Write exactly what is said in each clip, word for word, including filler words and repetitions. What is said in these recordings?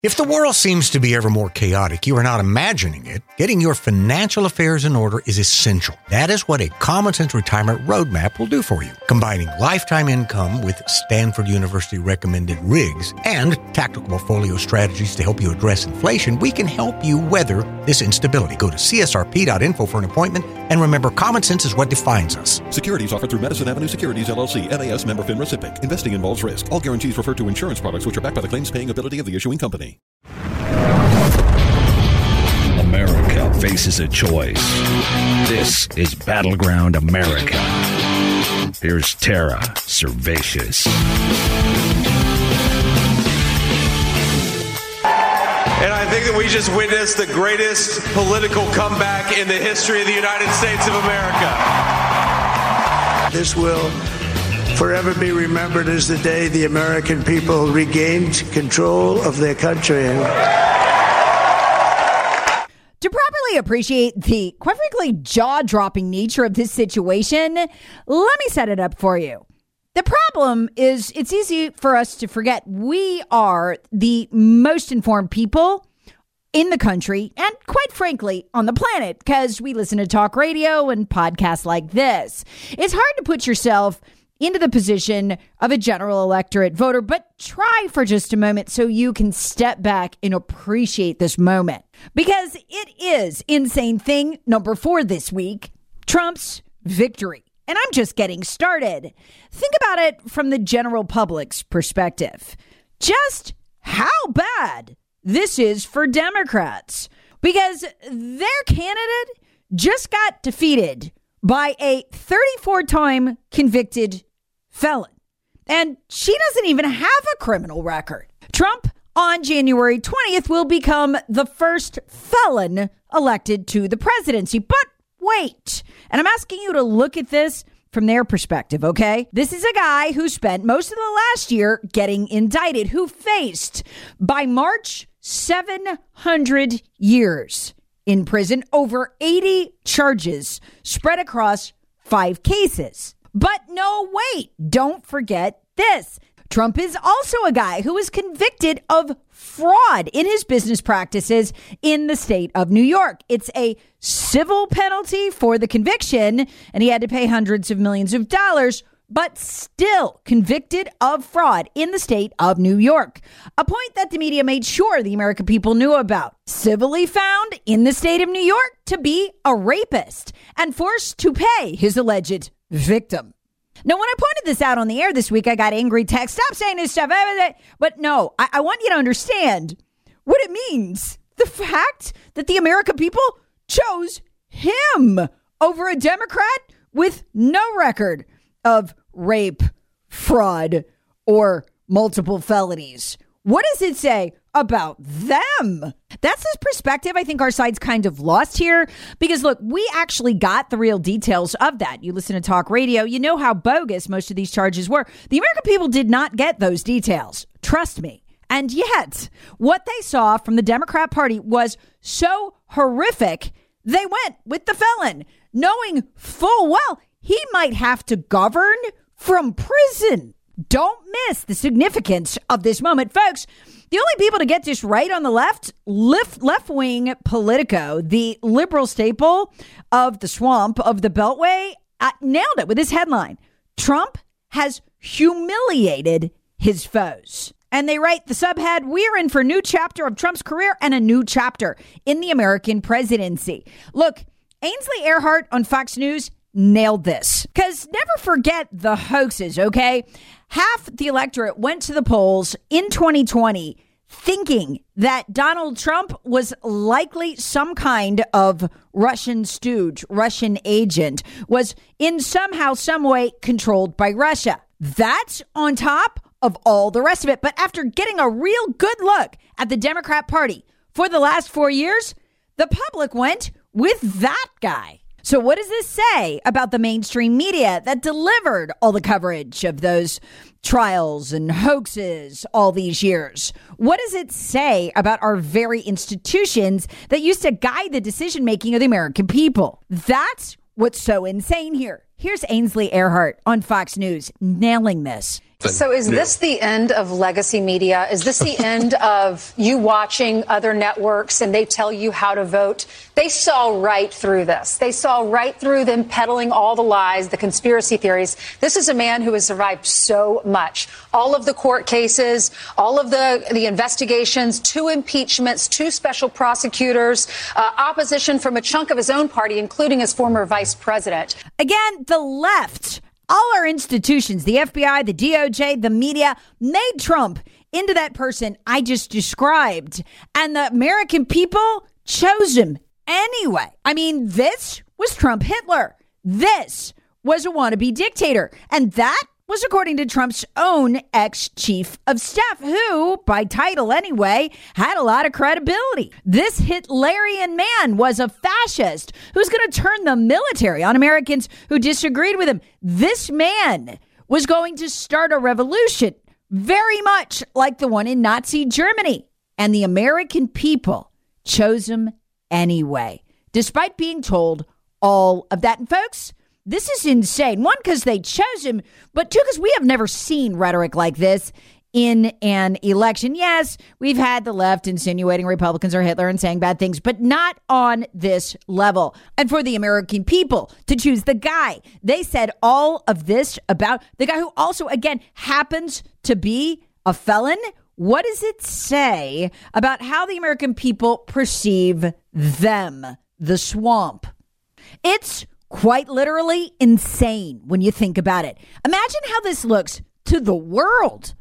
If the world seems to be ever more chaotic, you are not imagining it. Getting your financial affairs in order is essential. That is what a Common Sense Retirement Roadmap will do for you. Combining lifetime income with Stanford University recommended R I Gs and tactical portfolio strategies to help you address inflation, we can help you weather this instability. Go to C S R P dot info for an appointment, and remember, common sense is what defines us. Securities offered through Madison Avenue Securities, L L C, N A S member FINRA SIPC. Investing involves risk. All guarantees refer to insurance products which are backed by the claims-paying ability of the issuing company. America faces a choice. This is Battleground America. Here's Tara Servatius. And I think that we just witnessed the greatest political comeback in the history of the United States of America. This will forever be remembered as the day the American people regained control of their country. To properly appreciate the, quite frankly, jaw-dropping nature of this situation, let me set it up for you. The problem is it's easy for us to forget we are the most informed people in the country and, quite frankly, on the planet, because we listen to talk radio and podcasts like this. It's hard to put yourself into the position of a general electorate voter, but try for just a moment so you can step back and appreciate this moment. Because it is insane thing number four this week, Trump's victory. And I'm just getting started. Think about it from the general public's perspective. Just how bad this is for Democrats. Because their candidate just got defeated by a thirty-four-time convicted felon. And she doesn't even have a criminal record. Trump on January twentieth will become the first felon elected to the presidency. But wait, and I'm asking you to look at this from their perspective, okay? This is a guy who spent most of the last year getting indicted, who faced by March seven hundred years in prison, over eighty charges spread across five cases. But no, wait, don't forget this. Trump is also a guy who was convicted of fraud in his business practices in the state of New York. It's a civil penalty for the conviction, and he had to pay hundreds of millions of dollars, but still convicted of fraud in the state of New York. A point that the media made sure the American people knew about. Civilly found in the state of New York to be a rapist and forced to pay his alleged victim. Now, when I pointed this out on the air this week, I got angry text. Stop saying this stuff. But no, I, I want you to understand what it means. The fact that the American people chose him over a Democrat with no record of rape, fraud, or multiple felonies. What does it say about them? That's this perspective I think our side's kind of lost here, because look, we actually got the real details of that. You listen to talk radio, you know how bogus most of these charges were. The American people did not get those details. Trust me. And yet, what they saw from the Democrat Party was so horrific, they went with the felon, knowing full well he might have to govern from prison. Don't miss the significance of this moment, folks. The only people to get this right on the left, left, left-wing Politico, the liberal staple of the swamp of the Beltway, uh, nailed it with this headline. Trump has humiliated his foes. And they write the subhead, we're in for a new chapter of Trump's career and a new chapter in the American presidency. Look, Ainsley Earhardt on Fox News nailed this. Because never forget the hoaxes, okay? Half the electorate went to the polls in twenty twenty thinking that Donald Trump was likely some kind of Russian stooge, Russian agent, was in somehow, some way controlled by Russia. That's on top of all the rest of it. But after getting a real good look at the Democrat Party for the last four years, the public went with that guy. So what does this say about the mainstream media that delivered all the coverage of those trials and hoaxes all these years? What does it say about our very institutions that used to guide the decision making of the American people? That's what's so insane here. Here's Ainsley Earhardt on Fox News nailing this. So is this the end of legacy media? Is this the end of you watching other networks and they tell you how to vote? They saw right through this. They saw right through them peddling all the lies, the conspiracy theories. This is a man who has survived so much. All of the court cases, all of the, the investigations, two impeachments, two special prosecutors, uh, opposition from a chunk of his own party, including his former vice president. Again, the left. All our institutions, the F B I, the D O J, the media, made Trump into that person I just described. And the American people chose him anyway. I mean, this was Trump Hitler. This was a wannabe dictator. And that was according to Trump's own ex-chief of staff, who, by title anyway, had a lot of credibility. This Hitlerian man was a fascist who's going to turn the military on Americans who disagreed with him. This man was going to start a revolution, very much like the one in Nazi Germany. And the American people chose him anyway, despite being told all of that. And folks, this is insane. One, because they chose him, but two, because we have never seen rhetoric like this in an election. Yes, we've had the left insinuating Republicans are Hitler and saying bad things, but not on this level. And for the American people to choose the guy they said all of this about, the guy who also, again, happens to be a felon. What does it say about how the American people perceive them, the swamp? It's quite literally insane when you think about it. Imagine how this looks to the world.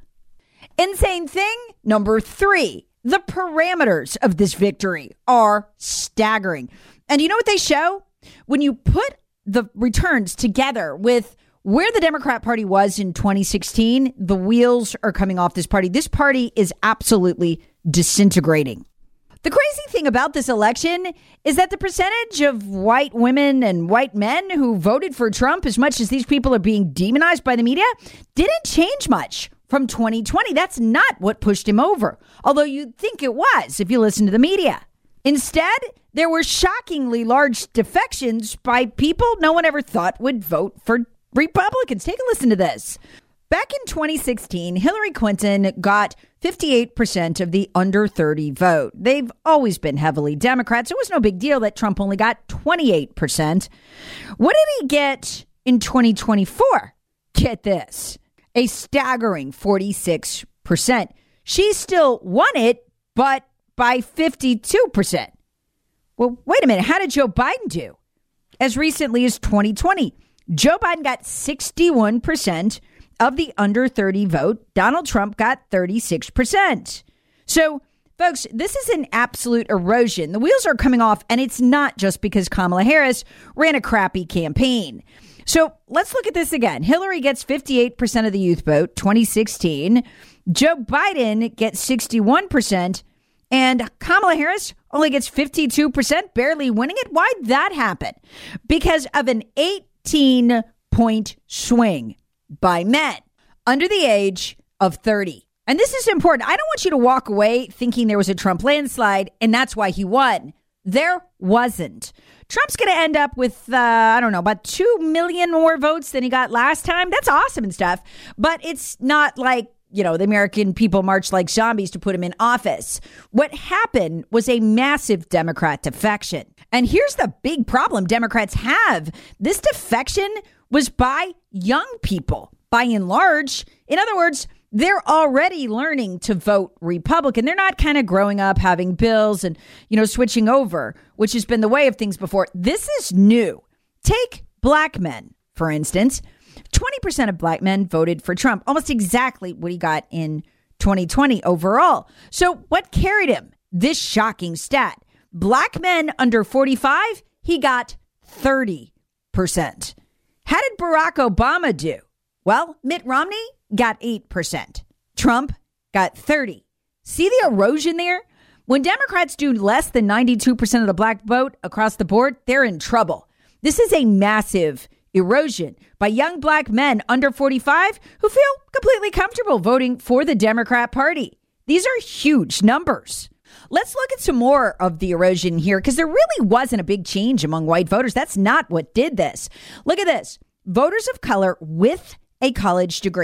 Insane thing number three, the parameters of this victory are staggering. And you know what they show? When you put the returns together with where the Democrat Party was in twenty sixteen, the wheels are coming off this party. This party is absolutely disintegrating. The crazy thing about this election is that the percentage of white women and white men who voted for Trump, as much as these people are being demonized by the media, didn't change much from twenty twenty. That's not what pushed him over, although you'd think it was if you listen to the media. Instead, there were shockingly large defections by people no one ever thought would vote for Republicans. Take a listen to this. Back in twenty sixteen, Hillary Clinton got fifty-eight percent of the under thirty vote. They've always been heavily Democrat, so it was no big deal that Trump only got twenty-eight percent. What did he get in twenty twenty-four? Get this, a staggering forty-six percent. She still won it, but by fifty-two percent. Well, wait a minute. How did Joe Biden do? As recently as twenty twenty, Joe Biden got sixty-one percent of the under thirty vote. Donald Trump got thirty-six percent. So, folks, this is an absolute erosion. The wheels are coming off, and it's not just because Kamala Harris ran a crappy campaign. So let's look at this again. Hillary gets fifty-eight percent of the youth vote, twenty sixteen. Joe Biden gets sixty-one percent, and Kamala Harris only gets fifty-two percent, barely winning it. Why'd that happen? Because of an eighteen-point swing by men under the age of thirty. And this is important. I don't want you to walk away thinking there was a Trump landslide and that's why he won. There wasn't. Trump's going to end up with, uh, I don't know, about two million more votes than he got last time. That's awesome and stuff. But it's not like, you know, the American people marched like zombies to put him in office. What happened was a massive Democrat defection. And here's the big problem Democrats have. This defection was by young people, by and large. In other words, they're already learning to vote Republican. They're not kind of growing up having bills and, you know, switching over, which has been the way of things before. This is new. Take black men, for instance. twenty percent of black men voted for Trump, almost exactly what he got in twenty twenty overall. So what carried him? This shocking stat. Black men under forty-five, he got thirty percent. How did Barack Obama do? Well, Mitt Romney got eight percent. Trump got thirty. See the erosion there? When Democrats do less than ninety-two percent of the black vote across the board, they're in trouble. This is a massive erosion by young black men under forty-five who feel completely comfortable voting for the Democrat Party. These are huge numbers. Let's look at some more of the erosion here, because there really wasn't a big change among white voters. That's not what did this. Look at this. Voters of color with a college degree.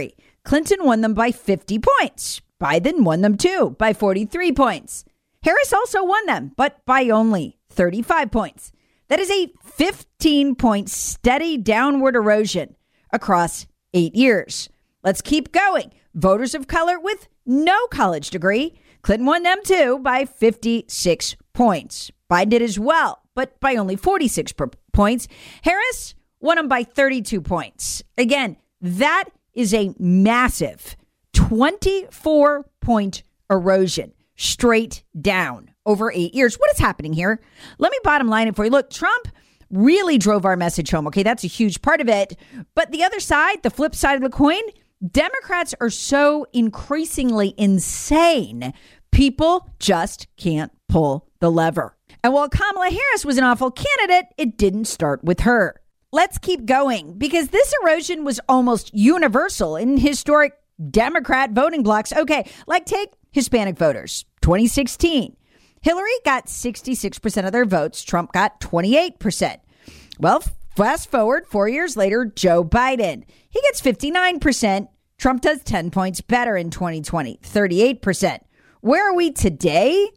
Clinton won them by fifty points. Biden won them too by forty-three points. Harris also won them, but by only thirty-five points. That is a fifteen-point steady downward erosion across eight years. Let's keep going. Voters of color with no college degree. Clinton won them too by fifty-six points. Biden did as well, but by only forty-six points. Harris won them by thirty-two points. Again, that is a massive twenty-four point erosion straight down over eight years. What is happening here? Let me bottom line it for you. Look, Trump really drove our message home. Okay, that's a huge part of it. But the other side, the flip side of the coin, Democrats are so increasingly insane. People just can't pull the lever. And while Kamala Harris was an awful candidate, it didn't start with her. Let's keep going, because this erosion was almost universal in historic Democrat voting blocks. Okay, like take Hispanic voters. twenty sixteen, Hillary got sixty-six percent of their votes. Trump got twenty-eight percent. Well, fast forward four years later, Joe Biden. He gets fifty-nine percent. Trump does ten points better in twenty twenty, thirty-eight percent. Where are we today?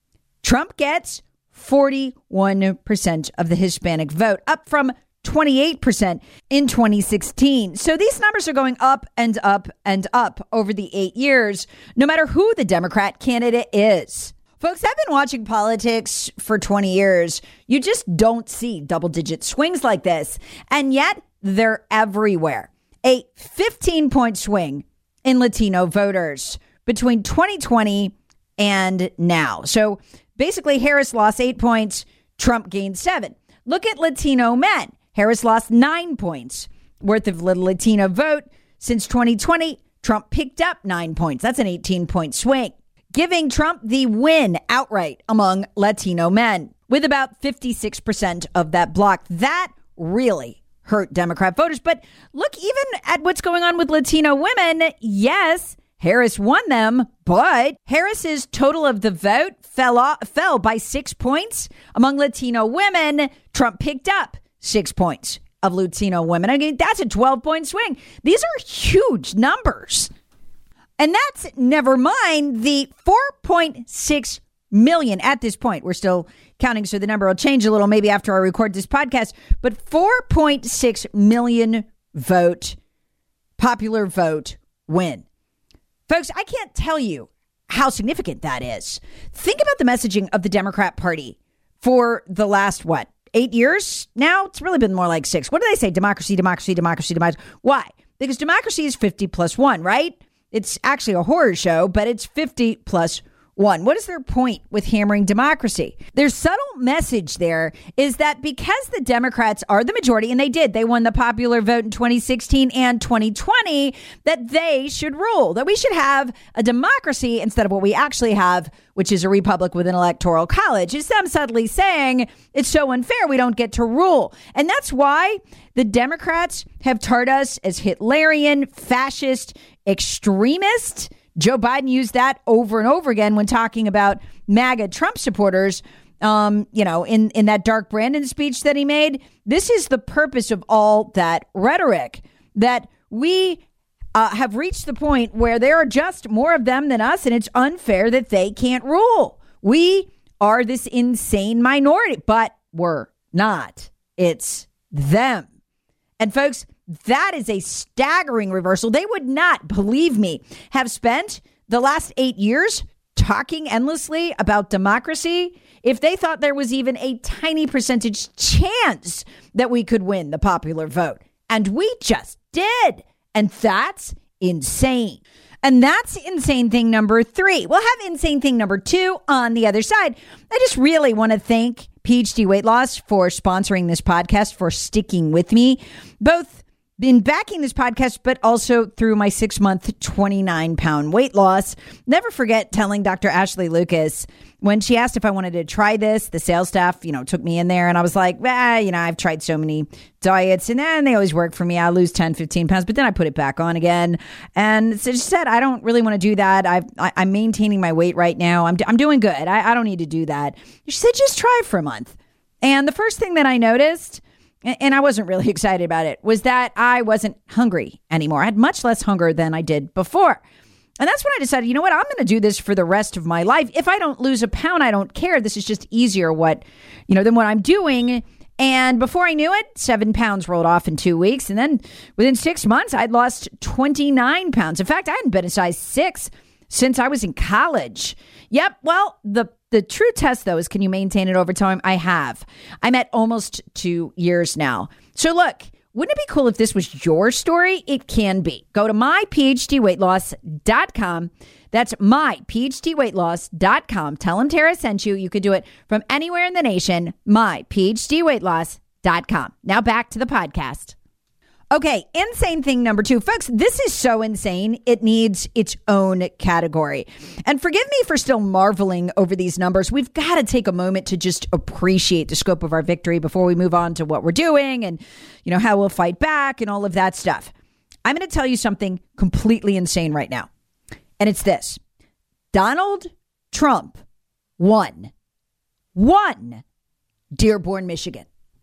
Trump gets forty-one percent of the Hispanic vote, up from twenty-eight percent in twenty sixteen. So these numbers are going up and up and up over the eight years, no matter who the Democrat candidate is. Folks, I've been watching politics for twenty years. You just don't see double-digit swings like this, and yet they're everywhere. A fifteen-point swing in Latino voters between twenty twenty and now. So basically, Harris lost eight points, Trump gained seven. Look at Latino men. Harris lost nine points worth of the Latino vote. Since twenty twenty, Trump picked up nine points. That's an eighteen-point swing, giving Trump the win outright among Latino men with about fifty-six percent of that block. That really hurt Democrat voters. But look even at what's going on with Latino women. Yes, Harris won them, but Harris's total of the vote fell off, fell by six points among Latino women. Trump picked up six points of Latino women. I mean, that's a twelve-point swing. These are huge numbers. And that's never mind the four point six million at this point. We're still counting, so the number will change a little maybe after I record this podcast. But four point six million vote, popular vote win. Folks, I can't tell you how significant that is. Think about the messaging of the Democrat Party for the last, what, eight years now? It's really been more like six. What do they say? Democracy, democracy, democracy, democracy. Why? Because democracy is fifty plus one, right? It's actually a horror show, but it's fifty plus one. What is their point with hammering democracy? Their subtle message there is that because the Democrats are the majority, and they did, they won the popular vote in twenty sixteen and twenty twenty, that they should rule, that we should have a democracy instead of what we actually have, which is a republic with an electoral college. It's them subtly saying it's so unfair we don't get to rule. And that's why the Democrats have tarred us as Hitlerian, fascist, extremist. Joe Biden used that over and over again when talking about MAGA Trump supporters, um, you know, in, in that Dark Brandon speech that he made. This is the purpose of all that rhetoric, that we uh, have reached the point where there are just more of them than us, and it's unfair that they can't rule. We are this insane minority, but we're not. It's them. And folks, that is a staggering reversal. They would not, believe me, have spent the last eight years talking endlessly about democracy if they thought there was even a tiny percentage chance that we could win the popular vote. And we just did. And that's insane. And that's insane thing number three. We'll have insane thing number two on the other side. I just really want to thank P H D Weight Loss for sponsoring this podcast, for sticking with me, both in backing this podcast, but also through my six-month, twenty-nine pound weight loss. Never forget telling Doctor Ashley Lucas when she asked if I wanted to try this. The sales staff, you know, took me in there, and I was like, ah, you know, I've tried so many diets, and then they always work for me. I lose ten, fifteen pounds, but then I put it back on again. And so she said, I don't really want to do that. I've, I, I'm maintaining my weight right now. I'm, I'm doing good. I, I don't need to do that. She said, just try for a month. And the first thing that I noticed and I wasn't really excited about it, was that I wasn't hungry anymore. I had much less hunger than I did before. And that's when I decided, you know what, I'm going to do this for the rest of my life. If I don't lose a pound, I don't care. This is just easier what, you know, than what I'm doing. And before I knew it, seven pounds rolled off in two weeks. And then within six months, I'd lost twenty-nine pounds. In fact, I hadn't been a size six since I was in college. Yep. Well, the The true test, though, is can you maintain it over time? I have. I'm at almost two years now. So look, wouldn't it be cool if this was your story? It can be. Go to my p h d weight loss dot com. That's my p h d weight loss dot com. Tell them Tara sent you. You could do it from anywhere in the nation. my p h d weight loss dot com. Now back to the podcast. Okay, insane thing number two. Folks, this is so insane, it needs its own category. And forgive me for still marveling over these numbers. We've got to take a moment to just appreciate the scope of our victory before we move on to what we're doing and, you know, how we'll fight back and all of that stuff. I'm going to tell you something completely insane right now. And it's this. Donald Trump won. Won Dearborn, Michigan.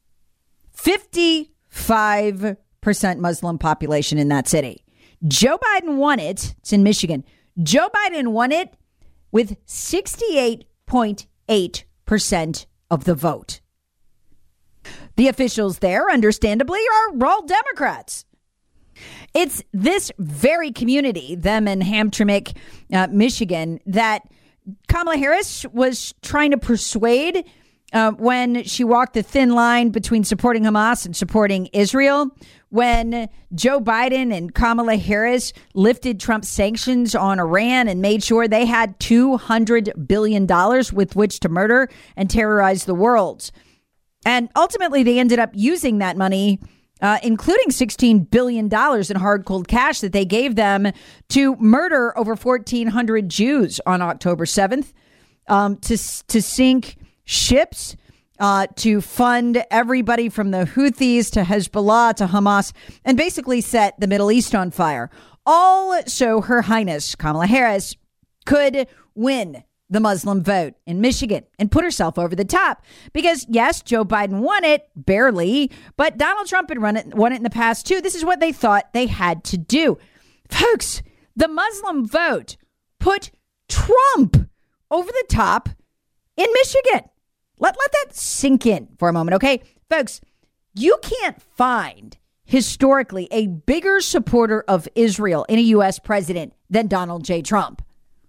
fifty-five percent Muslim population in that city. Joe Biden won it. It's in Michigan. Joe Biden won it with sixty-eight point eight percent of the vote. The officials there, understandably, are all Democrats. It's this very community, them in Hamtramck, uh, Michigan, that Kamala Harris was trying to persuade uh, when she walked the thin line between supporting Hamas and supporting Israel. When Joe Biden and Kamala Harris lifted Trump's sanctions on Iran and made sure they had two hundred billion dollars with which to murder and terrorize the world. And ultimately, they ended up using that money, uh, including sixteen billion dollars in hard, cold cash that they gave them to murder over fourteen hundred Jews on October seventh, um, to, to sink ships, Uh, to fund everybody from the Houthis to Hezbollah to Hamas, and basically set the Middle East on fire. All so Her Highness Kamala Harris could win the Muslim vote in Michigan and put herself over the top. Because, yes, Joe Biden won it, barely, but Donald Trump had run it, won it in the past, too. This is what they thought they had to do. Folks, the Muslim vote put Trump over the top in Michigan. Let, let that sink in for a moment, okay? Folks, you can't find historically a bigger supporter of Israel in a U S president than Donald J. Trump.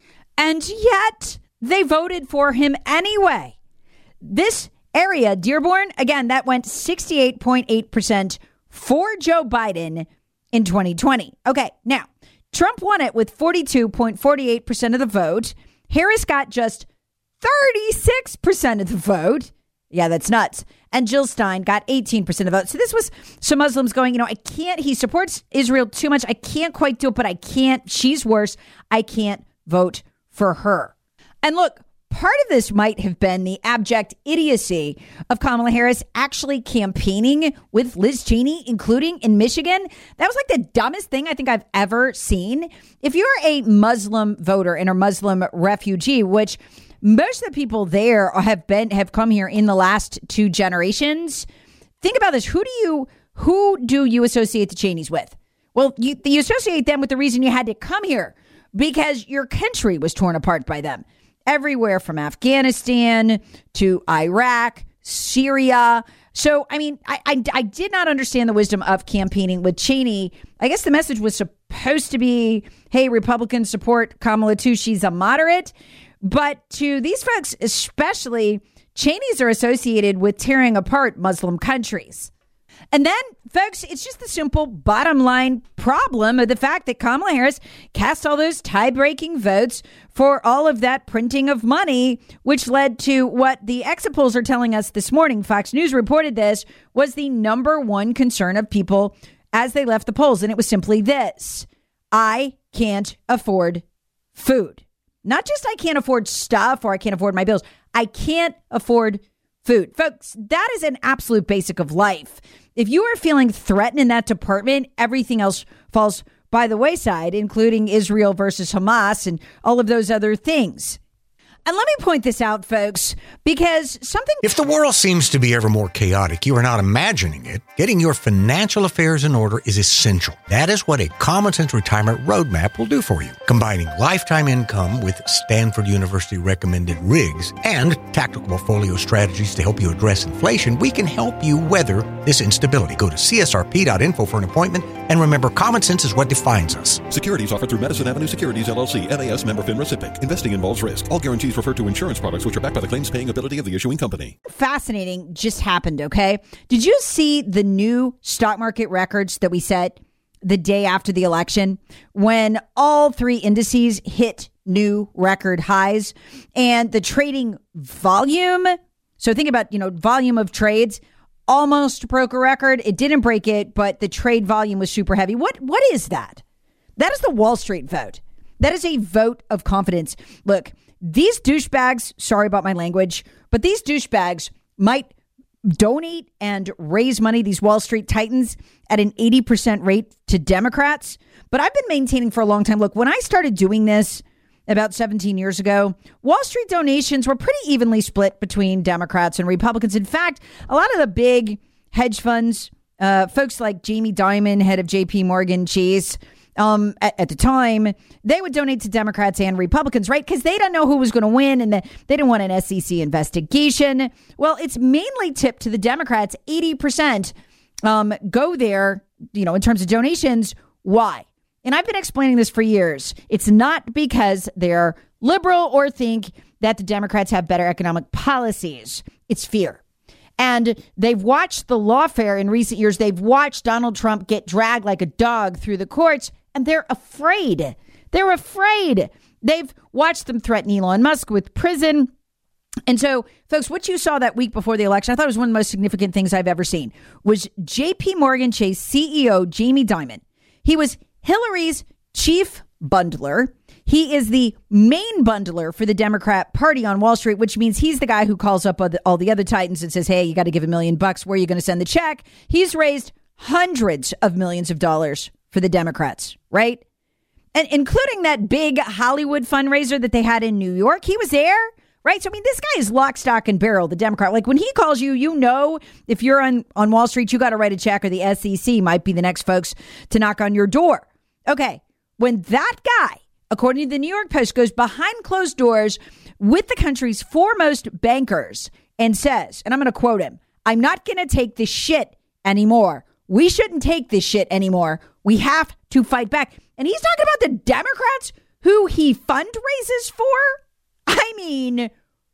And yet they voted for him anyway. This area, Dearborn, again, that went sixty-eight point eight percent for Joe Biden in twenty twenty. Okay, now, Trump won it with forty-two point four eight percent of the vote. Harris got just thirty-six percent of the vote. Yeah, that's nuts. And Jill Stein got eighteen percent of the vote. So this was some Muslims going, you know, I can't, he supports Israel too much. I can't quite do it, but I can't. She's worse. I can't vote for her. And look, part of this might have been the abject idiocy of Kamala Harris actually campaigning with Liz Cheney, including in Michigan. That was like the dumbest thing I think I've ever seen. If you're a Muslim voter and a Muslim refugee, which most of the people there have been have come here in the last two generations. Think about this. Who do you who do you associate the Cheneys with? Well, you, you associate them with the reason you had to come here, because your country was torn apart by them. Everywhere from Afghanistan to Iraq, Syria. So, I mean, I, I, I did not understand the wisdom of campaigning with Cheney. I guess the message was supposed to be, hey, Republicans support Kamala too. She's a moderate. But to these folks, especially, Cheneys are associated with tearing apart Muslim countries. And then, folks, it's just the simple bottom line problem of the fact that Kamala Harris cast all those tie-breaking votes for all of that printing of money, which led to what the exit polls are telling us this morning. Fox News reported this was the number one concern of people as they left the polls. And it was simply this: I can't afford food. Not just I can't afford stuff or I can't afford my bills. I can't afford food. Folks, that is an absolute basic of life. If you are feeling threatened in that department, everything else falls by the wayside, including Israel versus Hamas and all of those other things. And let me point this out, folks, because something... If the world seems to be ever more chaotic, you are not imagining it. Getting your financial affairs in order is essential. That is what a Common Sense Retirement Roadmap will do for you. Combining lifetime income with Stanford University recommended R I Gs and tactical portfolio strategies to help you address inflation, we can help you weather this instability. Go to C S R P dot info for an appointment, and remember, common sense is what defines us. Securities offered through Madison Avenue Securities, L L C, N A S member FINRA SIPC. Investing involves risk. All guarantees refer to insurance products which are backed by the claims-paying ability of the issuing company. Fascinating just happened, okay? Did you see the new stock market records that we set the day after the election when all three indices hit new record highs and the trading volume? So think about, you know, volume of trades almost broke a record. It didn't break it, but the trade volume was super heavy. What What is that? That is the Wall Street vote. That is a vote of confidence. Look, these douchebags, sorry about my language, but these douchebags might donate and raise money, these Wall Street titans, at an eighty percent rate to Democrats. But I've been maintaining for a long time. Look, when I started doing this about seventeen years ago, Wall Street donations were pretty evenly split between Democrats and Republicans. In fact, a lot of the big hedge funds, uh, folks like Jamie Dimon, head of J P Morgan Chase, Um, at, at the time, they would donate to Democrats and Republicans, right? Because they don't know who was going to win and the, they didn't want an S E C investigation. Well, it's mainly tipped to the Democrats. eighty percent um, go there, you know, in terms of donations. Why? And I've been explaining this for years. It's not because they're liberal or think that the Democrats have better economic policies. It's fear. And they've watched the lawfare in recent years. They've watched Donald Trump get dragged like a dog through the courts, and they're afraid. They're afraid. They've watched them threaten Elon Musk with prison. And so, folks, what you saw that week before the election, I thought it was one of the most significant things I've ever seen, was J P Morgan Chase C E O Jamie Dimon. He was Hillary's chief bundler. He is the main bundler for the Democrat Party on Wall Street, which means he's the guy who calls up all the, all the other titans and says, hey, you got to give a million bucks. Where are you going to send the check? He's raised hundreds of millions of dollars for the Democrats, right? And including that big Hollywood fundraiser that they had in New York. He was there, right? So, I mean, this guy is lock, stock, and barrel, the Democrat. Like when he calls you, you know, if you're on, on Wall Street, you got to write a check, or the S E C might be the next folks to knock on your door. Okay, when that guy, according to the New York Post, goes behind closed doors with the country's foremost bankers and says, and I'm going to quote him, I'm not going to take this shit anymore. We shouldn't take this shit anymore. We have to fight back. And he's talking about the Democrats who he fundraises for. I mean,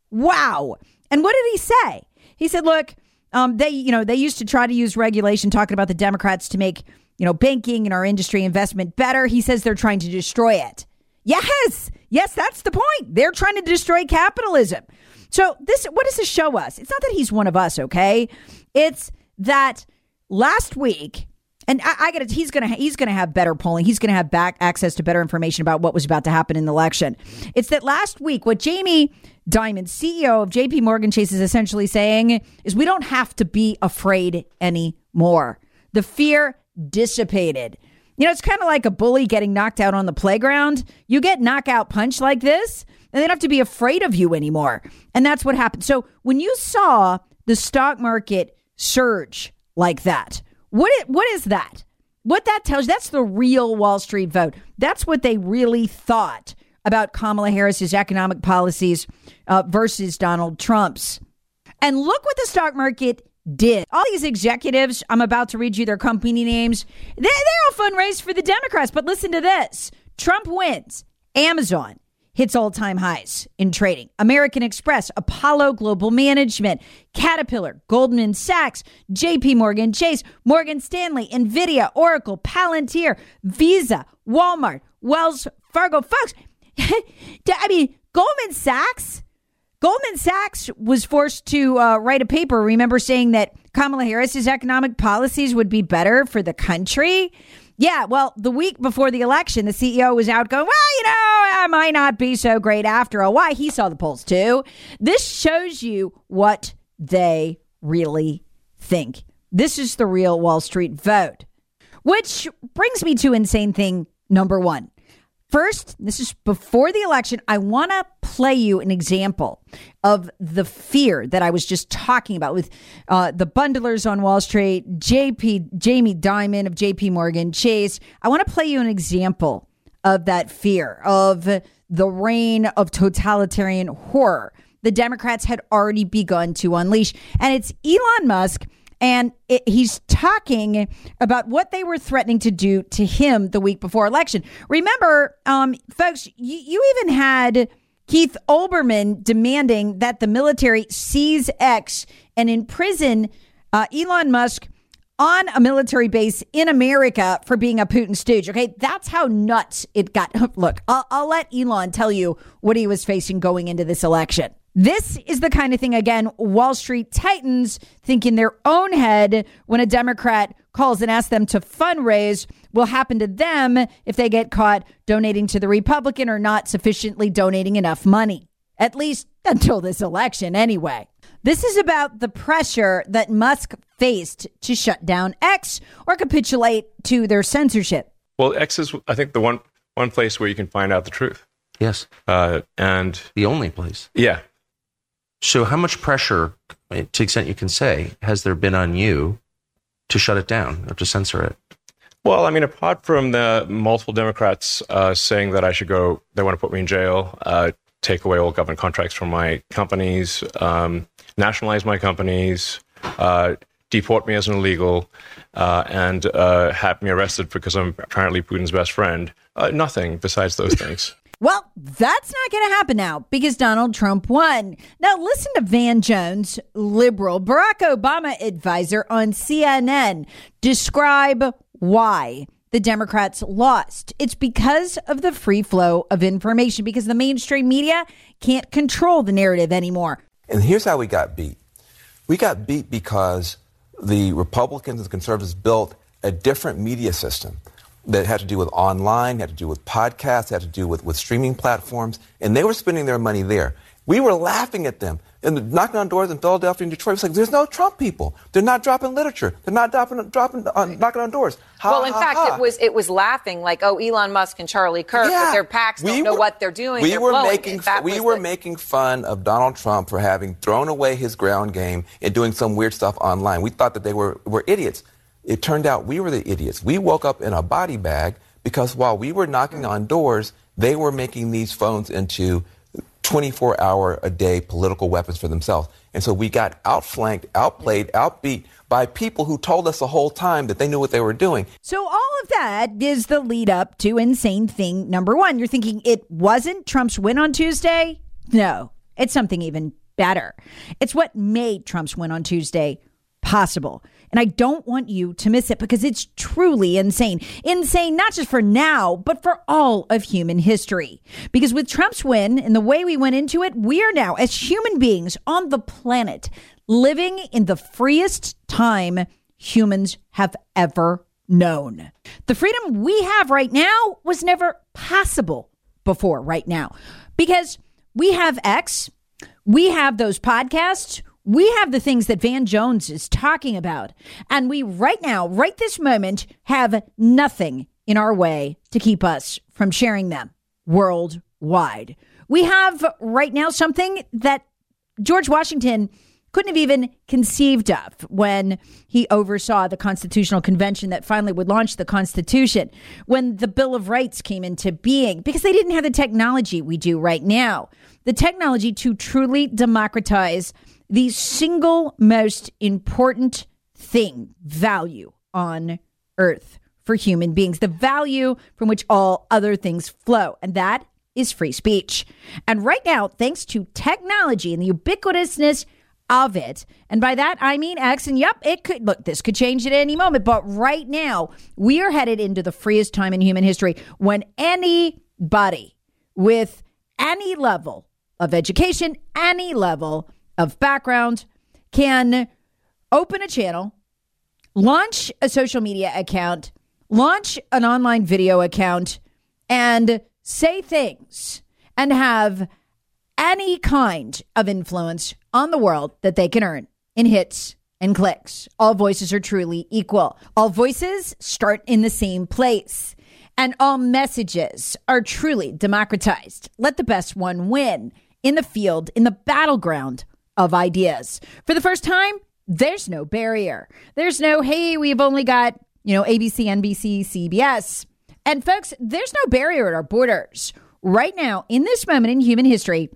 wow. And what did he say? He said, look, um, they, you know, they used to try to use regulation, talking about the Democrats to make, you know, banking and our industry investment better. He says they're trying to destroy it. Yes. Yes, that's the point. They're trying to destroy capitalism. So this, what does this show us? It's not that he's one of us, okay? It's that last week, and I, I got it. He's gonna he's gonna have better polling. He's gonna have back access to better information about what was about to happen in the election. It's that last week, what Jamie Dimon, C E O of J P Morgan Chase, is essentially saying is we don't have to be afraid anymore. The fear dissipated. You know, it's kind of like a bully getting knocked out on the playground. You get knockout punch like this, and they don't have to be afraid of you anymore. And that's what happened. So when you saw the stock market surge like that, what it, what is that? What that tells you, that's the real Wall Street vote. That's what they really thought about Kamala Harris's economic policies uh, versus Donald Trump's. And look what the stock market did. All these executives, I'm about to read you their company names, they, they're all fundraised for the Democrats. But listen to this. Trump wins. Amazon hits all-time highs in trading. American Express, Apollo Global Management, Caterpillar, Goldman Sachs, J P Morgan Chase, Morgan Stanley, NVIDIA, Oracle, Palantir, Visa, Walmart, Wells Fargo. Folks, I mean, Goldman Sachs, Goldman Sachs was forced to uh, write a paper, remember, saying that Kamala Harris's economic policies would be better for the country. Yeah, well, the week before the election, the C E O was out going, well, you know, I might not be so great after all. Why? He saw the polls too. This shows you what they really think. This is the real Wall Street vote, which brings me to insane thing number one. First, this is before the election. I want to play you an example of the fear that I was just talking about with uh, the bundlers on Wall Street, J P, Jamie Dimon of J P Morgan Chase. I want to play you an example of that fear, of the reign of totalitarian horror the Democrats had already begun to unleash. And it's Elon Musk. And it, he's talking about what they were threatening to do to him the week before election. Remember, um, folks, you, you even had Keith Olbermann demanding that the military seize X and imprison uh, Elon Musk on a military base in America for being a Putin stooge. OK, that's how nuts it got. Look, I'll, I'll let Elon tell you what he was facing going into this election. This is the kind of thing, again, Wall Street titans think in their own head when a Democrat calls and asks them to fundraise will happen to them if they get caught donating to the Republican or not sufficiently donating enough money, at least until this election anyway. This is about the pressure that Musk faced to shut down X or capitulate to their censorship. Well, X is, I think, the one one place where you can find out the truth. Yes. Uh, and the only place. Yeah. So how much pressure, to the extent you can say, has there been on you to shut it down or to censor it? Well, I mean, apart from the multiple Democrats uh, saying that I should go, they want to put me in jail, uh, take away all government contracts from my companies, um, nationalize my companies, uh, deport me as an illegal, uh, and uh, have me arrested because I'm apparently Putin's best friend. Uh, nothing besides those things. Well, that's not going to happen now because Donald Trump won. Now, listen to Van Jones, liberal, Barack Obama advisor on C N N, describe why the Democrats lost. It's because of the free flow of information, because the mainstream media can't control the narrative anymore. And here's how we got beat. We got beat because the Republicans and the conservatives built a different media system that had to do with online, had to do with podcasts, had to do with, with streaming platforms, and they were spending their money there. We were laughing at them and knocking on doors in Philadelphia and Detroit. It's like, there's no Trump people. They're not dropping literature. They're not dropping, dropping, uh, knocking on doors. Ha, well, in ha, fact, ha. it was it was laughing like, oh, Elon Musk and Charlie Kirk yeah. with their PACs don't we know were, what they're doing. We they're were blowing making it. we were the- making fun of Donald Trump for having thrown away his ground game and doing some weird stuff online. We thought that they were, were idiots. It turned out we were the idiots. We woke up in a body bag because while we were knocking on doors, they were making these phones into twenty-four hour a day political weapons for themselves. And so we got outflanked, outplayed, outbeat by people who told us the whole time that they knew what they were doing. So all of that is the lead up to insane thing number one. You're thinking it wasn't Trump's win on Tuesday? No, it's something even better. It's what made Trump's win on Tuesday possible. And I don't want you to miss it because it's truly insane. Insane not just for now, but for all of human history. Because with Trump's win and the way we went into it, we are now, as human beings on the planet, living in the freest time humans have ever known. The freedom we have right now was never possible before right now. Because we have X, we have those podcasts, we have the things that Van Jones is talking about, and we right now, right this moment, have nothing in our way to keep us from sharing them worldwide. We have right now something that George Washington couldn't have even conceived of when he oversaw the Constitutional Convention that finally would launch the Constitution, when the Bill of Rights came into being, because they didn't have the technology we do right now, the technology to truly democratize the single most important thing, value on earth for human beings, the value from which all other things flow. And that is free speech. And right now, thanks to technology and the ubiquitousness of it, and by that, I mean X, and yep, it could, look, this could change at any moment. But right now, we are headed into the freest time in human history when anybody with any level of education, any level of background can open a channel, launch a social media account, launch an online video account, and say things and have any kind of influence on the world that they can earn in hits and clicks. All voices are truly equal. All voices start in the same place. and all messages are truly democratized. Let the best one win in the field, in the battleground of ideas. For the first time, there's no barrier. There's no, hey, we've only got, you know, A B C, N B C, C B S. And folks, there's no barrier at our borders. Right now, in this moment in human history,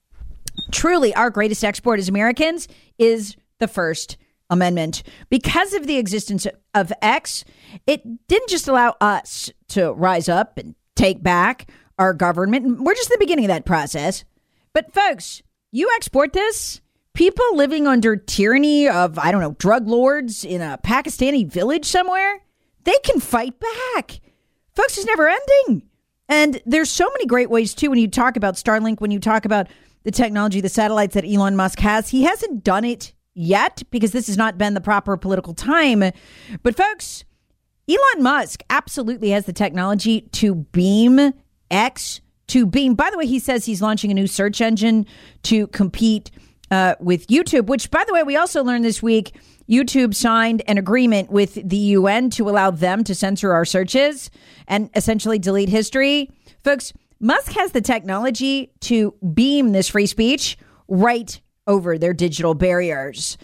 truly our greatest export as Americans is the First Amendment. Because of the existence of X, it didn't just allow us to rise up and take back our government. We're just at the beginning of that process. But folks, you export this, people living under tyranny of, I don't know, drug lords in a Pakistani village somewhere, they can fight back. Folks, it's never ending. And there's so many great ways, too, when you talk about Starlink, when you talk about the technology, the satellites that Elon Musk has. He hasn't done it yet because this has not been the proper political time. But folks, Elon Musk absolutely has the technology to beam X, to beam. By the way, he says he's launching a new search engine to compete uh, with YouTube, which, by the way, we also learned this week, YouTube signed an agreement with the U N to allow them to censor our searches and essentially delete history. Folks, Musk has the technology to beam this free speech right over their digital barriers.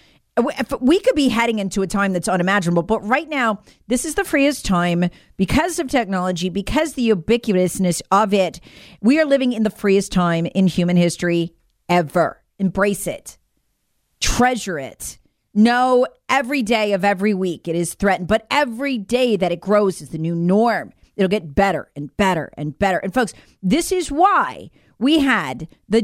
We could be heading into a time that's unimaginable, but right now, this is the freest time because of technology, because the ubiquitousness of it. We are living in the freest time in human history ever. Embrace it. Treasure it. No, every day of every week it is threatened, but every day that it grows is the new norm. It'll get better and better and better. And folks, this is why we had the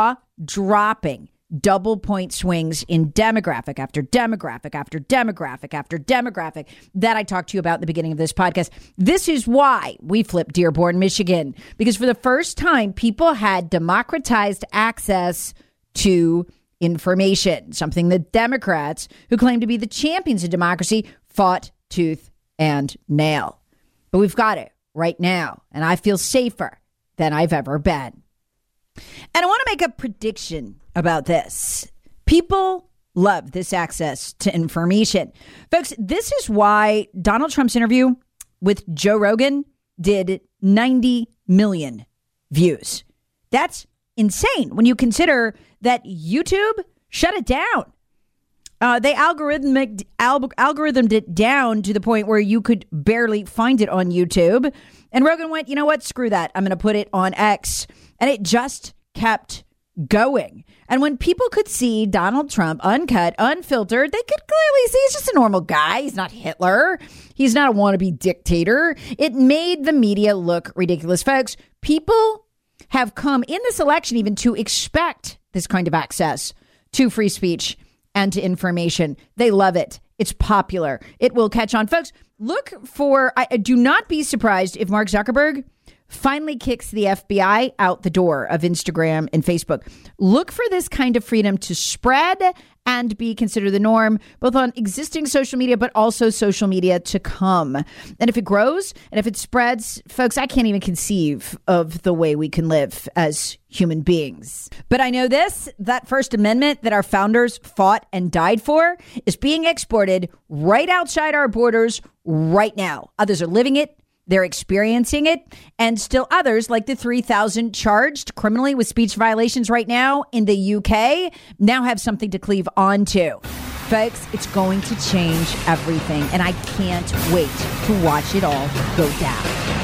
jaw-dropping double point swings in demographic after demographic after demographic after demographic that I talked to you about in the beginning of this podcast. This is why we flipped Dearborn, Michigan, because for the first time, people had democratized access to information, something that Democrats, who claim to be the champions of democracy, fought tooth and nail. But we've got it right now, and I feel safer than I've ever been. And I want to make a prediction about this. People love this access to information. Folks, this is why Donald Trump's interview with Joe Rogan did ninety million views. That's insane when you consider that YouTube shut it down. Uh, they algorithmic, al- algorithmed it down to the point where you could barely find it on YouTube. And Rogan went, you know what? Screw that. I'm going to put it on X. And it just kept going. And when people could see Donald Trump uncut, unfiltered, they could clearly see he's just a normal guy. He's not Hitler. He's not a wannabe dictator. It made the media look ridiculous. Folks, people have come in this election even to expect this kind of access to free speech and to information. They love it. It's popular. It will catch on. Folks, look for, I do not be surprised if Mark Zuckerberg finally kicks the F B I out the door of Instagram and Facebook. Look for this kind of freedom to spread and be considered the norm, both on existing social media, but also social media to come. And if it grows and if it spreads, folks, I can't even conceive of the way we can live as human beings. But I know this, that First Amendment that our founders fought and died for is being exported right outside our borders right now. Others are living it. They're experiencing it. And still others, like the three thousand charged criminally with speech violations right now in the U K, now have something to cleave onto. Folks, it's going to change everything. And I can't wait to watch it all go down.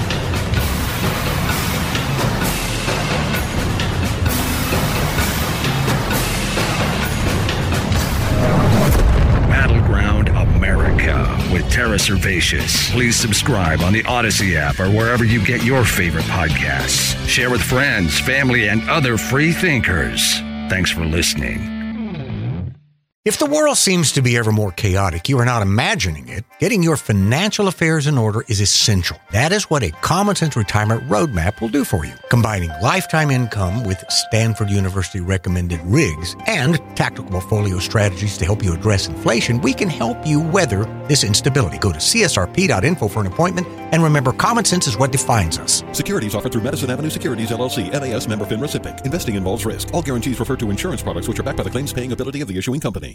Battleground America with Tara Servatius. Please subscribe on the Odyssey app or wherever you get your favorite podcasts. Share with friends, family, and other free thinkers. Thanks for listening. If the world seems to be ever more chaotic, you are not imagining it. Getting your financial affairs in order is essential. That is what a Common Sense Retirement Roadmap will do for you. Combining lifetime income with Stanford University recommended R I Gs and tactical portfolio strategies to help you address inflation, we can help you weather this instability. Go to C S R P dot info for an appointment, and remember, common sense is what defines us. Securities offered through Madison Avenue Securities, L L C, N A S member FINRA SIPC. Investing involves risk. All guarantees refer to insurance products which are backed by the claims paying ability of the issuing company.